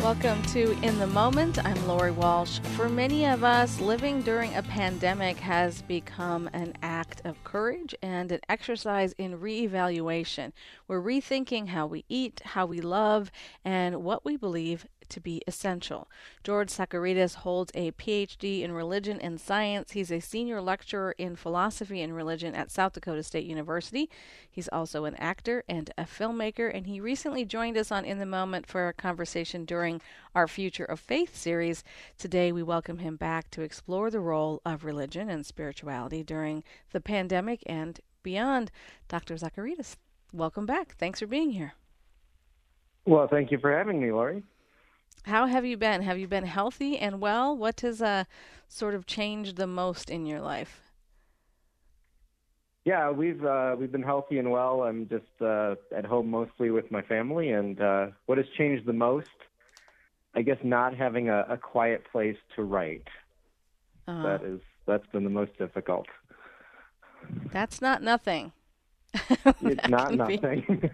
Welcome to In the Moment. I'm Lori Walsh. For many of us, living during a pandemic has become an act of courage and an exercise in reevaluation. We're rethinking how we eat, how we love, and what we believe to be essential. George Sakaridis holds a PhD in religion and science. He's a senior lecturer in philosophy and religion at South Dakota State University. He's also an actor and a filmmaker, and he recently joined us on In the Moment for a conversation during our Future of Faith series. Today, we welcome him back to explore the role of religion and spirituality during the pandemic and beyond. Dr. Sakaridis, welcome back. Thanks for being here. Well, thank you for having me, Lori. How have you been? Have you been healthy and well? What has sort of changed the most in your life? Yeah, we've been healthy and well. I'm just at home mostly with my family. And what has changed the most, I guess, not having a quiet place to write. That's been the most difficult. That's not nothing. It's not nothing.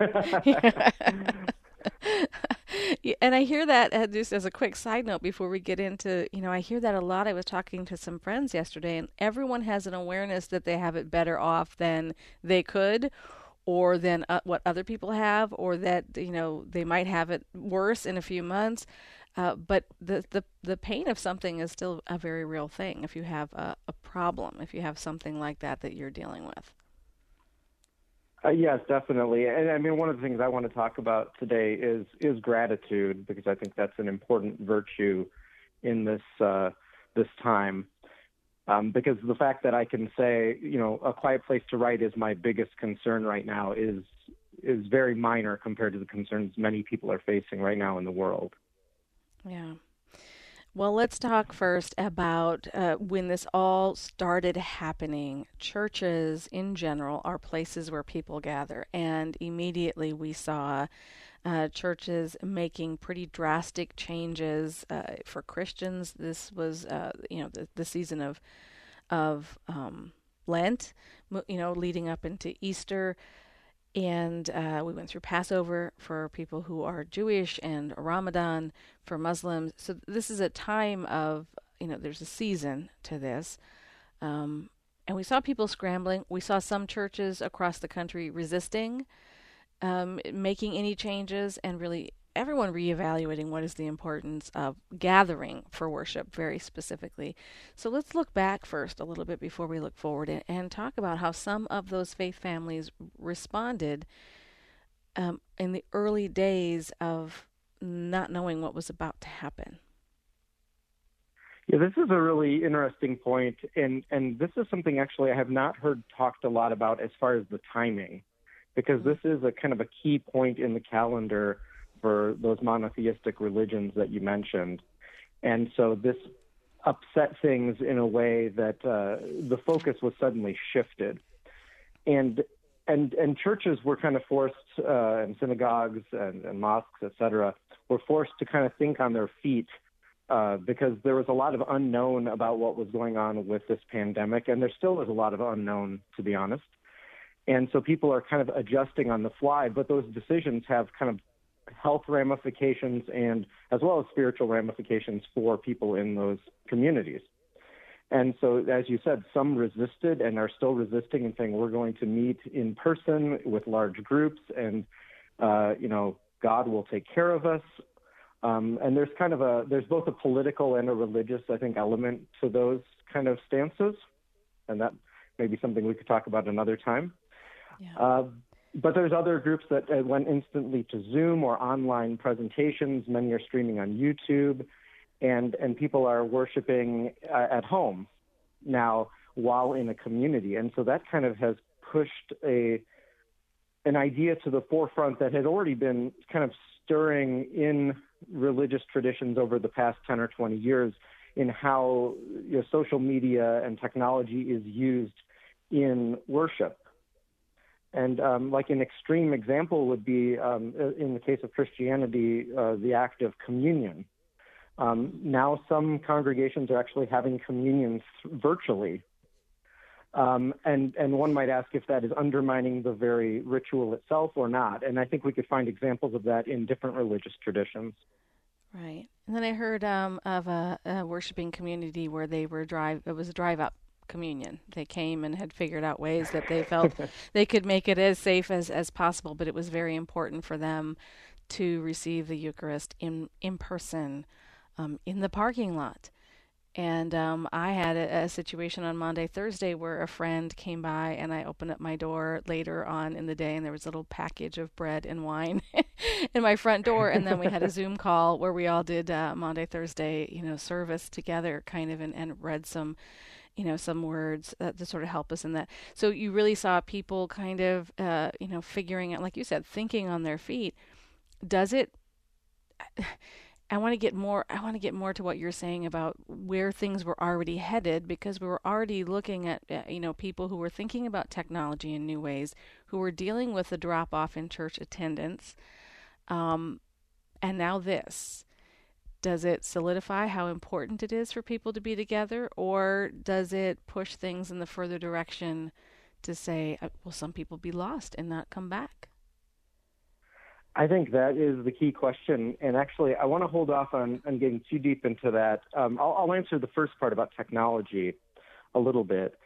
And I hear that, just as a quick side note before we get into, I hear that a lot. I was talking to some friends yesterday, and everyone has an awareness that they have it better off than they could, or than what other people have, or that, they might have it worse in a few months. But the pain of something is still a very real thing if you have a problem, if you have something like that you're dealing with. Yes, definitely. And I mean, one of the things I want to talk about today is gratitude, because I think that's an important virtue in this time. Because the fact that I can say, a quiet place to write is my biggest concern right now is very minor compared to the concerns many people are facing right now in the world. Yeah. Well, let's talk first about when this all started happening. Churches in general are places where people gather, and immediately we saw churches making pretty drastic changes for Christians. This was, the season of Lent, leading up into Easter. And we went through Passover for people who are Jewish and Ramadan for Muslims. So this is a time of, there's a season to this. And we saw people scrambling. We saw some churches across the country resisting making any changes, and really everyone reevaluating what is the importance of gathering for worship very specifically. So let's look back first a little bit before we look forward, and talk about how some of those faith families responded in the early days of not knowing what was about to happen. Yeah, this is a really interesting point, and this is something actually I have not heard talked a lot about as far as the timing, because this is a kind of a key point in the calendar for those monotheistic religions that you mentioned. And so this upset things in a way that the focus was suddenly shifted. And churches were kind of forced, and synagogues and mosques, et cetera, were forced to kind of think on their feet because there was a lot of unknown about what was going on with this pandemic, and there still is a lot of unknown, to be honest. And so people are kind of adjusting on the fly, but those decisions have kind of health ramifications and as well as spiritual ramifications for people in those communities. And so, as you said, some resisted and are still resisting and saying, we're going to meet in person with large groups and, God will take care of us. And there's there's both a political and a religious, I think, element to those kind of stances. And that may be something we could talk about another time. Yeah. But there's other groups that went instantly to Zoom or online presentations. Many are streaming on YouTube, and people are worshiping at home now while in a community. And so that kind of has pushed an idea to the forefront that had already been kind of stirring in religious traditions over the past 10 or 20 years in how social media and technology is used in worship. And like an extreme example would be, in the case of Christianity, the act of communion. Now some congregations are actually having communions virtually. And one might ask if that is undermining the very ritual itself or not. And I think we could find examples of that in different religious traditions. Right. And then I heard of a worshiping community where it was a drive up communion. They came and had figured out ways that they felt they could make it as safe as possible, but it was very important for them to receive the Eucharist in person, in the parking lot. And I had a situation on Monday, Thursday, where a friend came by and I opened up my door later on in the day, and there was a little package of bread and wine in my front door. And then we had a Zoom call where we all did Monday, Thursday, service together, kind of, and read some, some words to sort of help us in that. So you really saw people kind of, figuring out, like you said, thinking on their feet. Does it? I want to get more. I want to get more to what you're saying about where things were already headed, because we were already looking at people who were thinking about technology in new ways, who were dealing with the drop off in church attendance, um, and now this. Does it solidify how important it is for people to be together, or does it push things in the further direction to say, will some people be lost and not come back? I think that is the key question. And actually, I want to hold off on getting too deep into that. I'll answer the first part about technology a little bit.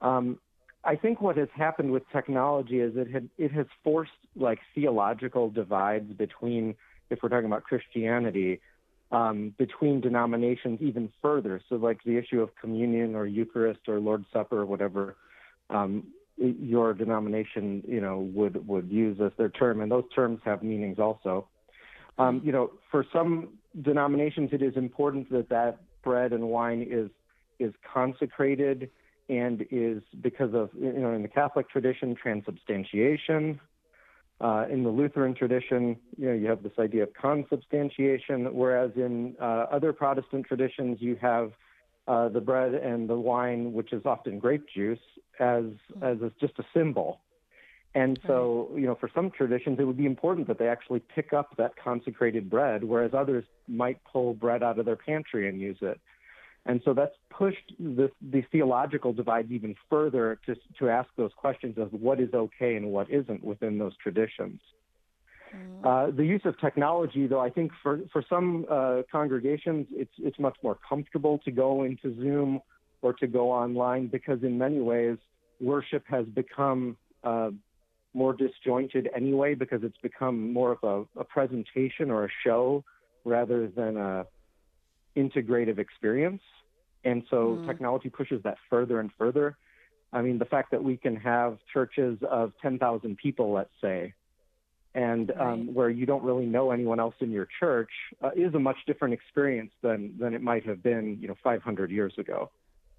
I think what has happened with technology is it has forced like theological divides between, if we're talking about Christianity, between denominations even further. So like the issue of communion or Eucharist or Lord's Supper or whatever, your denomination, would use as their term, and those terms have meanings also. For some denominations, it is important that bread and wine is consecrated, and is because of, in the Catholic tradition, transubstantiation. In the Lutheran tradition, you have this idea of consubstantiation, whereas in other Protestant traditions, you have the bread and the wine, which is often grape juice, as just a symbol. And so, for some traditions, it would be important that they actually pick up that consecrated bread, whereas others might pull bread out of their pantry and use it. And so that's pushed these theological divides even further to ask those questions of what is okay and what isn't within those traditions. The use of technology, though, I think for some congregations, it's much more comfortable to go into Zoom or to go online, because in many ways, worship has become more disjointed anyway, because it's become more of a presentation or a show rather than a integrative experience. And so technology pushes that further and further. I mean, the fact that we can have churches of 10,000 people, let's say, and where you don't really know anyone else in your church is a much different experience than it might have been, 500 years ago.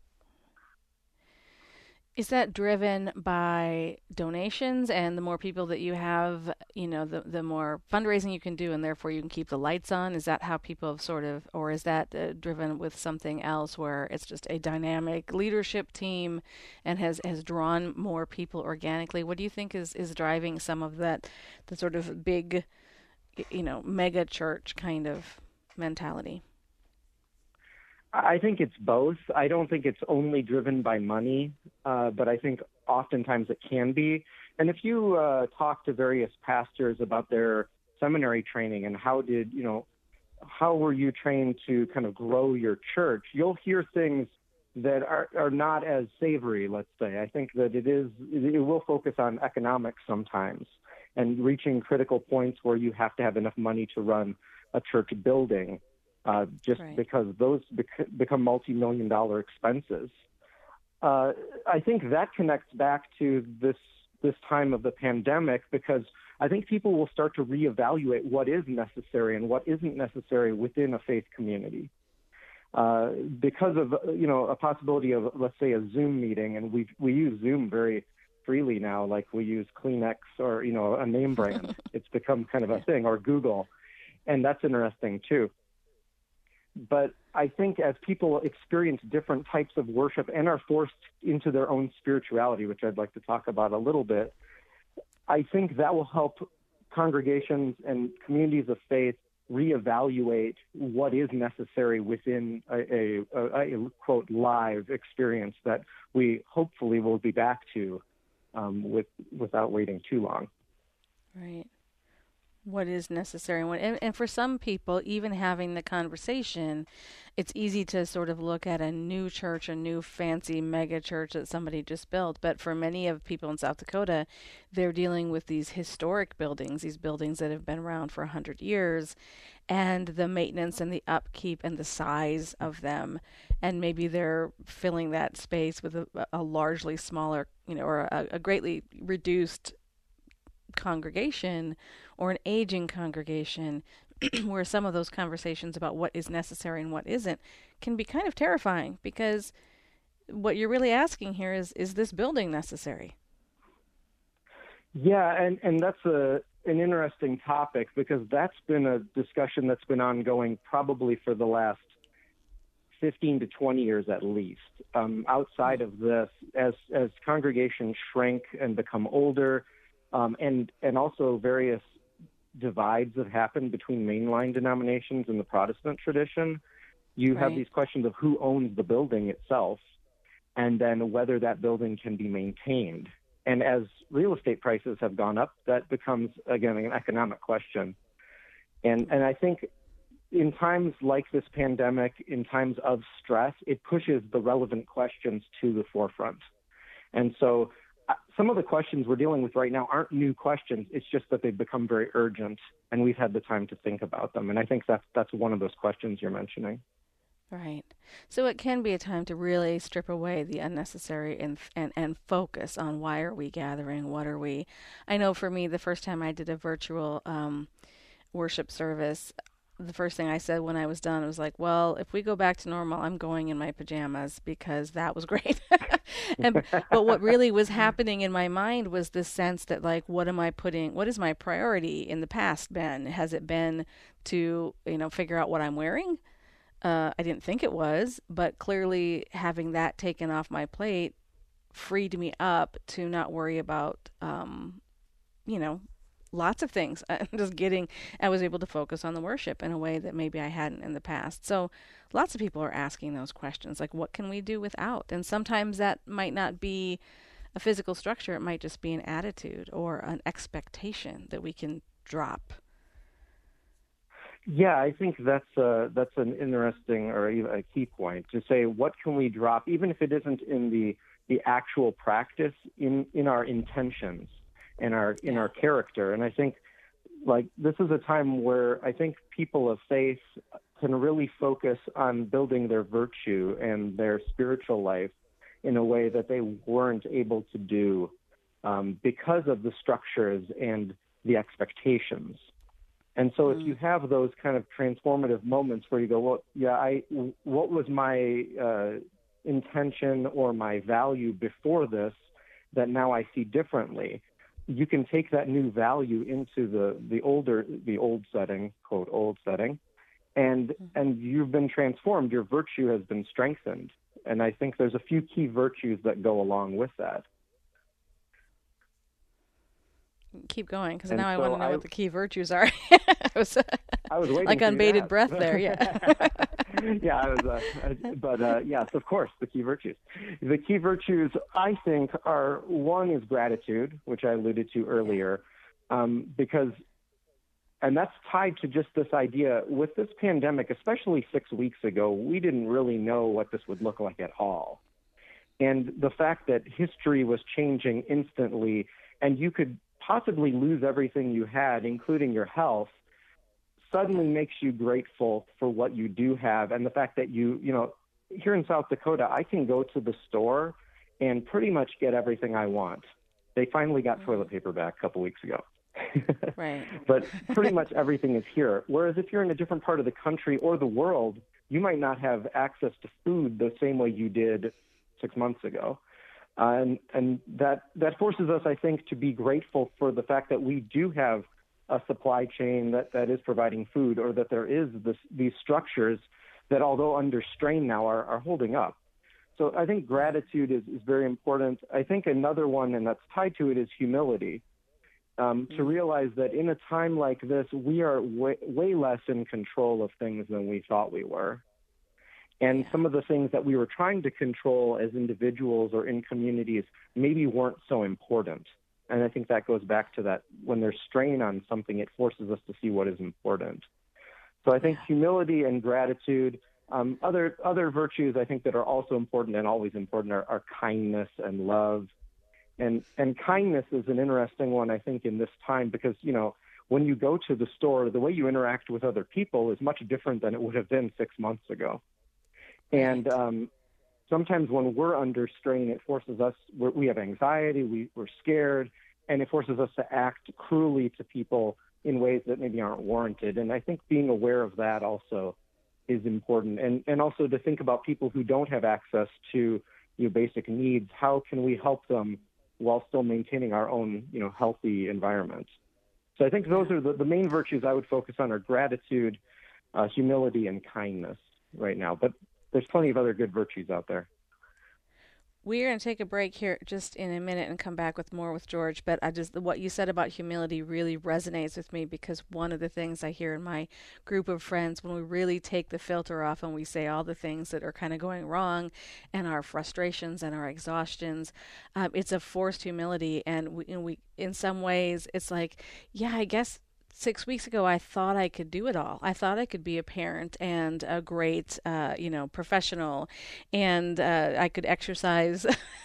Is that driven by donations, and the more people that you have, the more fundraising you can do, and therefore you can keep the lights on? Is that how people have sort of, or is that driven with something else where it's just a dynamic leadership team and has drawn more people organically? What do you think is driving some of that, the sort of big, mega church kind of mentality? I think it's both. I don't think it's only driven by money, but I think oftentimes it can be. And if you talk to various pastors about their seminary training and how were you trained to kind of grow your church, you'll hear things that are not as savory, let's say. I think that it will focus on economics sometimes and reaching critical points where you have to have enough money to run a church building. Because those become multi-million-dollar expenses. I think that connects back to this time of the pandemic, because I think people will start to reevaluate what is necessary and what isn't necessary within a faith community. Because of a possibility of, let's say, a Zoom meeting, and we use Zoom very freely now, like we use Kleenex or a name brand. It's become kind of a thing, or Google, and that's interesting too. But I think as people experience different types of worship and are forced into their own spirituality, which I'd like to talk about a little bit, I think that will help congregations and communities of faith reevaluate what is necessary within a quote, live experience that we hopefully will be back to without waiting too long. Right. What is necessary and for some people, even having the conversation, it's easy to sort of look at a new church, a new fancy mega church that somebody just built. But for many of people in South Dakota, they're dealing with these historic buildings, these buildings that have been around for 100 years, and the maintenance and the upkeep and the size of them. And maybe they're filling that space with a largely smaller, or a greatly reduced congregation or an aging congregation where some of those conversations about what is necessary and what isn't can be kind of terrifying, because what you're really asking here is this building necessary? Yeah, and that's an interesting topic, because that's been a discussion that's been ongoing probably for the last 15 to 20 years at least. Outside of this, as congregations shrink and become older, and also various divides have happened between mainline denominations and the Protestant tradition, you have these questions of who owns the building itself, and then whether that building can be maintained. And as real estate prices have gone up, that becomes, again, an economic question. And I think in times like this pandemic, in times of stress, it pushes the relevant questions to the forefront. And so some of the questions we're dealing with right now aren't new questions. It's just that they've become very urgent, and we've had the time to think about them. And I think that's one of those questions you're mentioning. Right. So it can be a time to really strip away the unnecessary and focus on why are we gathering? What are we? I know for me, the first time I did a virtual worship service, the first thing I said when I was done was like, well, if we go back to normal, I'm going in my pajamas, because that was great. But what really was happening in my mind was this sense that, like, what is my priority in the past been? Has it been to, figure out what I'm wearing? I didn't think it was, but clearly having that taken off my plate freed me up to not worry about, you know, lots of things. I was able to focus on the worship in a way that maybe I hadn't in the past. So lots of people are asking those questions, like, what can we do without? And sometimes that might not be a physical structure. It might just be an attitude or an expectation that we can drop. Yeah, I think that's an interesting or even a key point to say, what can we drop, even if it isn't in the actual practice, in our intentions, in our character. And I think, like, this is a time where I think people of faith can really focus on building their virtue and their spiritual life in a way that they weren't able to do because of the structures and the expectations. And so if you have those kind of transformative moments where you go, well, yeah, what was my intention or my value before this that now I see differently? You can take that new value into the old setting, quote, old setting, and you've been transformed. Your virtue has been strengthened. And I think there's a few key virtues that go along with that. Keep going, because now I want to know what the key virtues are. I was waiting like on bated breath there. Yeah. Yeah, yes, of course, the key virtues. The key virtues, I think, are, one is gratitude, which I alluded to earlier, and that's tied to just this idea with this pandemic, especially 6 weeks ago, we didn't really know what this would look like at all. And the fact that history was changing instantly, and you could possibly lose everything you had, including your health, suddenly makes you grateful for what you do have. And the fact that here in South Dakota, I can go to the store and pretty much get everything I want. They finally got toilet paper back a couple weeks ago. Right. But pretty much everything is here. Whereas if you're in a different part of the country or the world, you might not have access to food the same way you did 6 months ago. And that forces us, I think, to be grateful for the fact that we do have a supply chain that is providing food, or that there is these structures that, although under strain now, are holding up. So I think gratitude is very important. I think another one, and that's tied to it, is humility. To realize that in a time like this, we are way less in control of things than we thought we were. And some of the things that we were trying to control as individuals or in communities maybe weren't so important. And I think that goes back to that when there's strain on something, it forces us to see what is important. So I think Yeah. humility and gratitude, other virtues I think that are also important and always important are kindness and love. And kindness is an interesting one, I think, in this time because, when you go to the store, the way you interact with other people is much different than it would have been 6 months ago. And Right. sometimes when we're under strain, it forces us, we have anxiety, we're scared, and it forces us to act cruelly to people in ways that maybe aren't warranted. And I think being aware of that also is important. And also to think about people who don't have access to basic needs. How can we help them while still maintaining our own, healthy environment? So I think those Yeah. are the main virtues I would focus on are gratitude, humility, and kindness right now. But there's plenty of other good virtues out there. We're going to take a break here just in a minute and come back with more with George. But what you said about humility really resonates with me because one of the things I hear in my group of friends when we really take the filter off and we say all the things that are kind of going wrong and our frustrations and our exhaustions, it's a forced humility. And we, in some ways, it's like, yeah, I guess 6 weeks ago, I thought I could do it all. I thought I could be a parent and a great, professional, and I could exercise.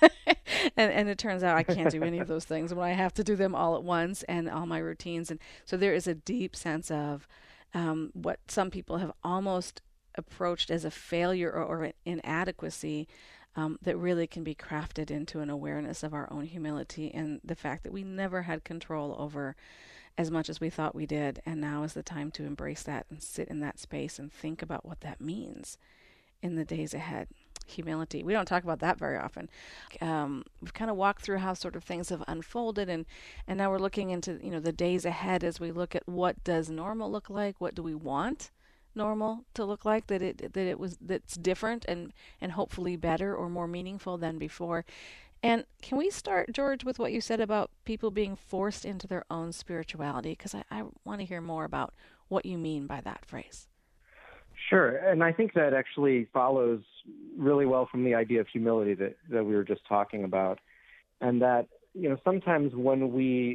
And it turns out I can't do any of those things when I have to do them all at once and all my routines. And so there is a deep sense of what some people have almost approached as a failure or an inadequacy. That really can be crafted into an awareness of our own humility and the fact that we never had control over as much as we thought we did. And now is the time to embrace that and sit in that space and think about what that means in the days ahead. Humility. We don't talk about that very often. We've kind of walked through how sort of things have unfolded, and now we're looking into the days ahead as we look at what does normal look like. What do we want normal to look like? That's different and hopefully better or more meaningful than before. And can we start, George, with what you said about people being forced into their own spirituality? Because I want to hear more about what you mean by that phrase. Sure. And I think that actually follows really well from the idea of humility that we were just talking about. And that, sometimes when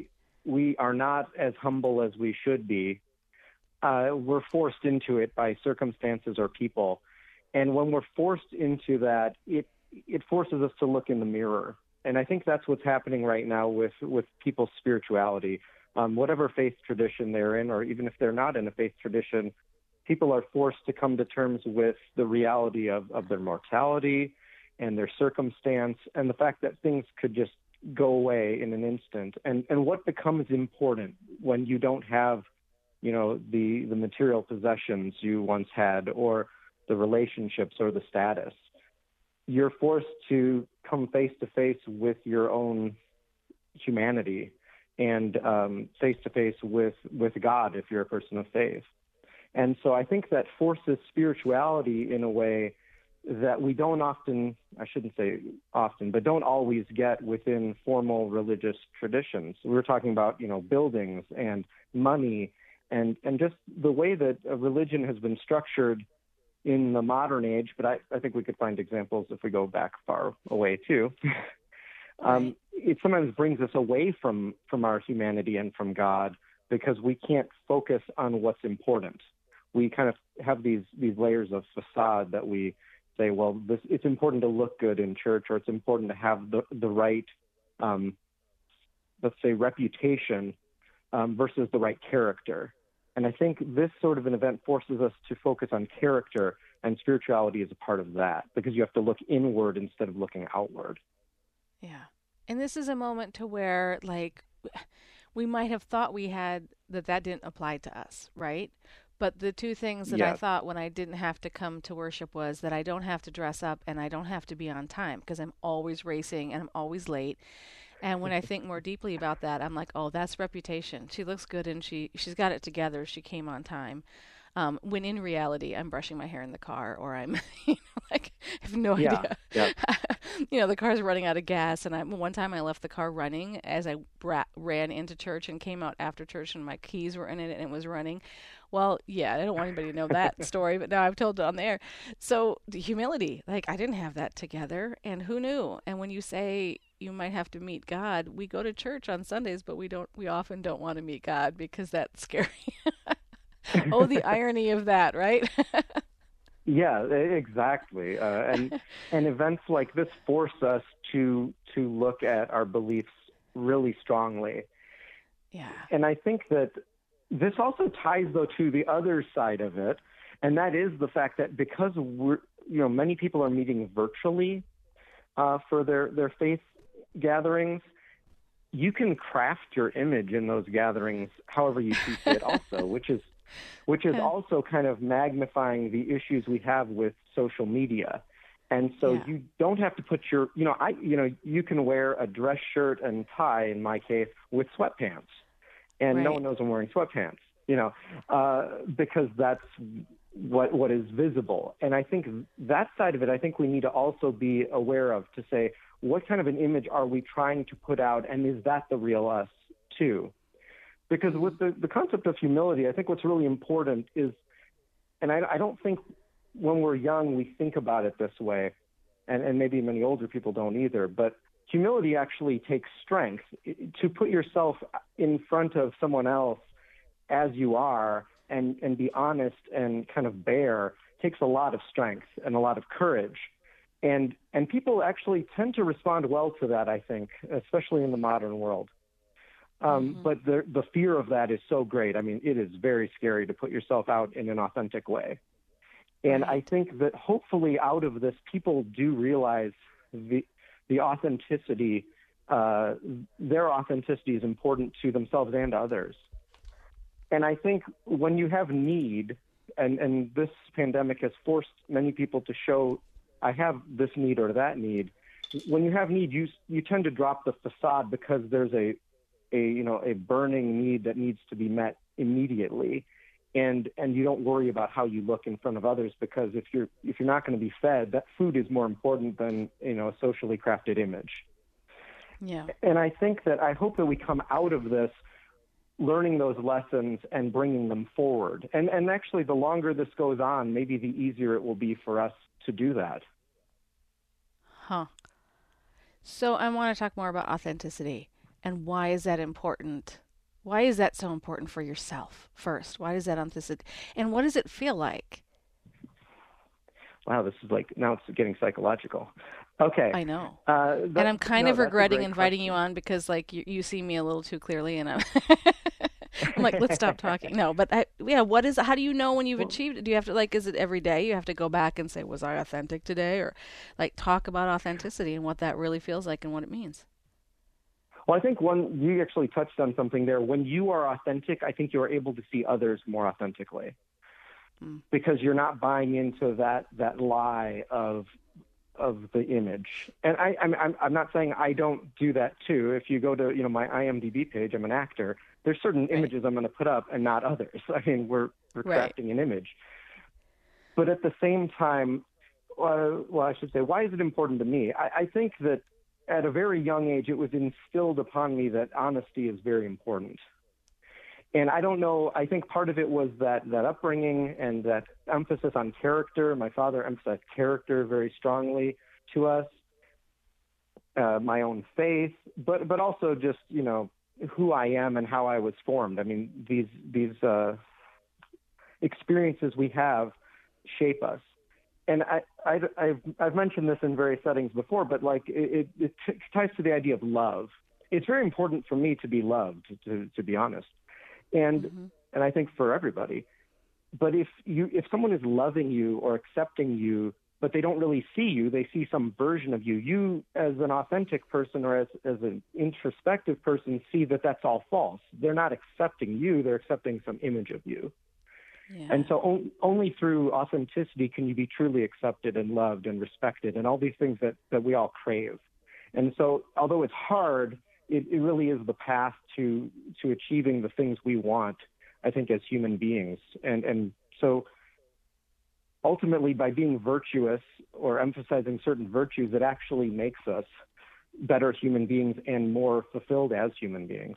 we are not as humble as we should be, we're forced into it by circumstances or people. And when we're forced into that, it forces us to look in the mirror. And I think that's what's happening right now with people's spirituality. Whatever faith tradition they're in, or even if they're not in a faith tradition, people are forced to come to terms with the reality of their mortality and their circumstance and the fact that things could just go away in an instant. And what becomes important when you don't have, the material possessions you once had or the relationships or the status. You're forced to come face to face with your own humanity and face to face with God if you're a person of faith. And so I think that forces spirituality in a way that we don't often, I shouldn't say often, but don't always get within formal religious traditions. We're talking about, buildings and money and just the way that a religion has been structured in the modern age, but I think we could find examples if we go back far away too. Right. It sometimes brings us away from our humanity and from God because we can't focus on what's important. We kind of have these layers of facade that we say, well, it's important to look good in church, or it's important to have the right, let's say, reputation versus the right character. And I think this sort of an event forces us to focus on character, and spirituality is a part of that because you have to look inward instead of looking outward. Yeah. And this is a moment to where, like, we might have thought we had that didn't apply to us, right? But the two things that I Yes. thought when I didn't have to come to worship was that I don't have to dress up and I don't have to be on time because I'm always racing and I'm always late. And when I think more deeply about that, I'm like, oh, that's reputation. She looks good and she's got it together. She came on time. When in reality, I'm brushing my hair in the car, or I'm, like, I have no Yeah. idea. Yeah. The car's running out of gas, and one time I left the car running as I ran into church and came out after church, and my keys were in it and it was running. Well, yeah, I don't want anybody to know that story, but now I've told it on the air. So the humility, like I didn't have that together, and who knew? And when you say you might have to meet God. We go to church on Sundays, but we often don't want to meet God because that's scary. Oh, the irony of that, right? Yeah, exactly. And events like this force us to look at our beliefs really strongly. Yeah. And I think that this also ties, though, to the other side of it, and that is the fact that because many people are meeting virtually for their faith gatherings, you can craft your image in those gatherings however you see fit, also, which is also kind of magnifying the issues we have with social media. And so you don't have to put you can wear a dress shirt and tie, in my case, with sweatpants. And no one knows I'm wearing sweatpants, because that's what is visible. And I think that side of it, I think we need to also be aware of, to say, what kind of an image are we trying to put out, and is that the real us too? Because with the concept of humility, I think what's really important is, and I don't think when we're young we think about it this way, and maybe many older people don't either, but humility actually takes strength. To put yourself in front of someone else as you are and be honest and kind of bare takes a lot of strength and a lot of courage. And people actually tend to respond well to that, I think, especially in the modern world. But the fear of that is so great. I mean, it is very scary to put yourself out in an authentic way. And I think that hopefully out of this, people do realize the authenticity, their authenticity is important to themselves and others. And I think when you have need, and this pandemic has forced many people to show, I have this need or that need. When you have need, you tend to drop the facade because there's a burning need that needs to be met immediately. And you don't worry about how you look in front of others, because if you're not going to be fed, that food is more important than a socially crafted image. Yeah. And I hope that we come out of this learning those lessons and bringing them forward. And actually, the longer this goes on, maybe the easier it will be for us to do that. Huh. So I want to talk more about authenticity, and why is that important? Why is that so important for yourself first? Why is that authenticity? And what does it feel like? Wow, this is now it's getting psychological. Okay. I know. And I'm kind of regretting inviting you on because you see me a little too clearly, and I'm like, let's stop talking. No, but how do you know when you've achieved it? Do you have to, is it every day? You have to go back and say, was I authentic today? Or talk about authenticity and what that really feels like and what it means. Well, I think you actually touched on something there. When you are authentic, I think you are able to see others more authentically, because you're not buying into that lie of the image. And I'm not saying I don't do that too. If you go to my IMDb page, I'm an actor. There's certain images I'm going to put up and not others. I mean, we're crafting an image. But at the same time, I should say, why is it important to me? I think that at a very young age, it was instilled upon me that honesty is very important. And I don't know, I think part of it was that upbringing and that emphasis on character. My father emphasized character very strongly to us, my own faith, but also just, who I am and how I was formed. I mean, these experiences we have shape us. And I've mentioned this in various settings before, but it ties to the idea of love. It's very important for me to be loved, to be honest, and I think for everybody. But if someone is loving you or accepting you, but they don't really see you, they see some version of you. You, as an authentic person or as an introspective person, see that that's all false. They're not accepting you; they're accepting some image of you. Yeah. And so only through authenticity can you be truly accepted and loved and respected and all these things that we all crave. And so although it's hard, it really is the path to achieving the things we want, I think, as human beings. And so ultimately, by being virtuous or emphasizing certain virtues, it actually makes us better human beings and more fulfilled as human beings.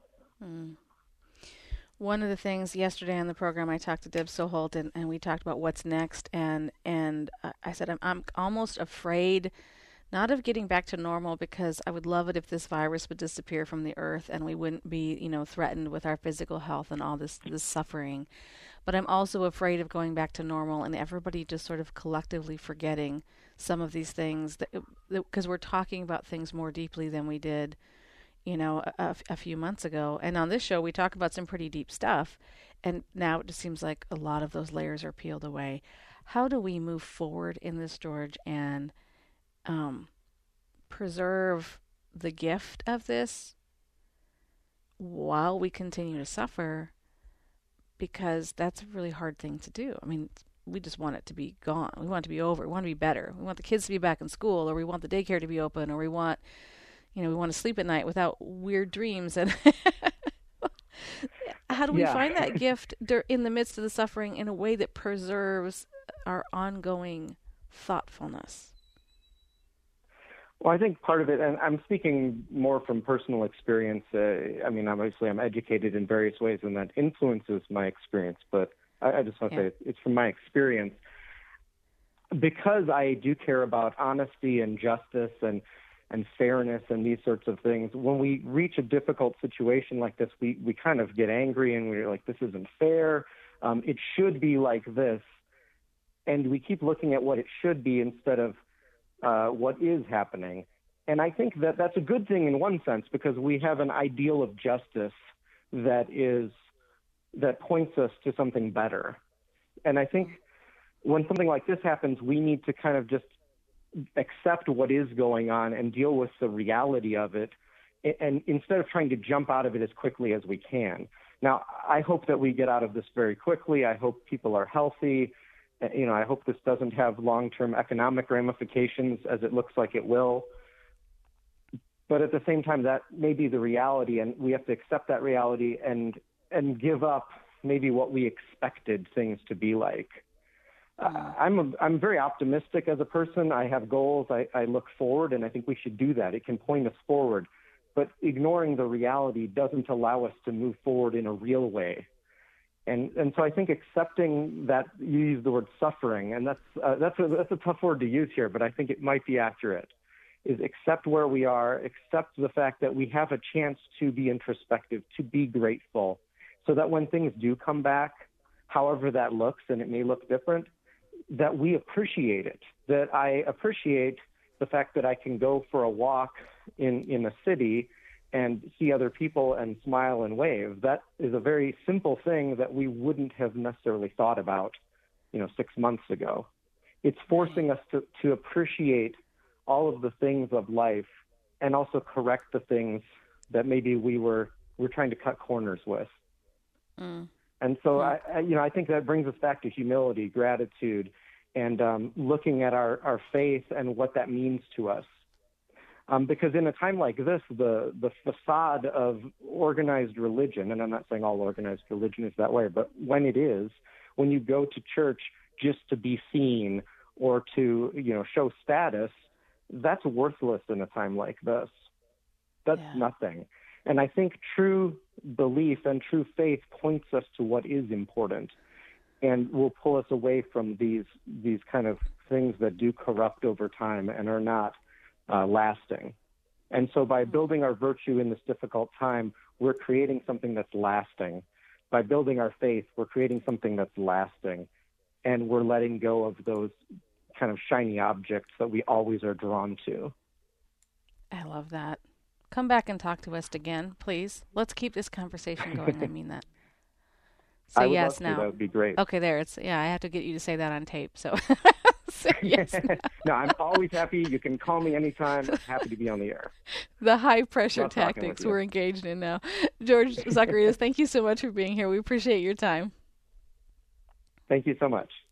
One of the things yesterday on the program, I talked to Deb Soholt, and we talked about what's next, and I said I'm almost afraid Not of getting back to normal, because I would love it if this virus would disappear from the earth and we wouldn't be, threatened with our physical health and all this suffering. But I'm also afraid of going back to normal and everybody just sort of collectively forgetting some of these things that because we're talking about things more deeply than we did, a few months ago. And on this show, we talk about some pretty deep stuff. And now it just seems like a lot of those layers are peeled away. How do we move forward in this, George, and preserve the gift of this while we continue to suffer? Because that's a really hard thing to do. I mean, we just want it to be gone. We want it to be over. We want it to be better. We want the kids to be back in school, or we want the daycare to be open, or we want to sleep at night without weird dreams. And how do we find that gift in the midst of the suffering in a way that preserves our ongoing thoughtfulness? Well, I think part of it, and I'm speaking more from personal experience. Obviously I'm educated in various ways, and that influences my experience. But I just want to say it's from my experience. Because I do care about honesty and justice and fairness and these sorts of things, when we reach a difficult situation like this, we kind of get angry and we're like, this isn't fair. It should be like this. And we keep looking at what it should be instead of what is happening. And I think that that's a good thing in one sense, because we have an ideal of justice that points us to something better. And I think when something like this happens, we need to kind of just accept what is going on and deal with the reality of it, and instead of trying to jump out of it as quickly as we can. Now, I hope that we get out of this very quickly. I hope people are healthy. I hope this doesn't have long-term economic ramifications, as it looks like it will. But at the same time, that may be the reality, and we have to accept that reality and give up maybe what we expected things to be like. I'm very optimistic as a person. I have goals. I look forward, and I think we should do that. It can point us forward. But ignoring the reality doesn't allow us to move forward in a real way. And so I think accepting that, you use the word suffering, and that's a tough word to use here, but I think it might be accurate, is accept where we are, accept the fact that we have a chance to be introspective, to be grateful, so that when things do come back, however that looks, and it may look different, that we appreciate it, that I appreciate the fact that I can go for a walk in a city and see other people and smile and wave. That is a very simple thing that we wouldn't have necessarily thought about, 6 months ago. It's forcing us to appreciate all of the things of life and also correct the things that maybe we're trying to cut corners with. And so I think that brings us back to humility, gratitude, and looking at our faith and what that means to us. Because in a time like this, the facade of organized religion, and I'm not saying all organized religion is that way, but when it is, when you go to church just to be seen or to, show status, that's worthless in a time like this. That's nothing. And I think true belief and true faith points us to what is important and will pull us away from these kind of things that do corrupt over time and are not lasting. And so by building our virtue in this difficult time, we're creating something that's lasting. By building our faith, we're creating something that's lasting. And we're letting go of those kind of shiny objects that we always are drawn to. I love that. Come back and talk to us again, please. Let's keep this conversation going. I mean that. Say yes now. That would be great. Okay, there. I have to get you to say that on tape. So say yes now. No, I'm always happy. You can call me anytime. I'm happy to be on the air. The high-pressure tactics we're engaged in now. George Zacharias, thank you so much for being here. We appreciate your time. Thank you so much.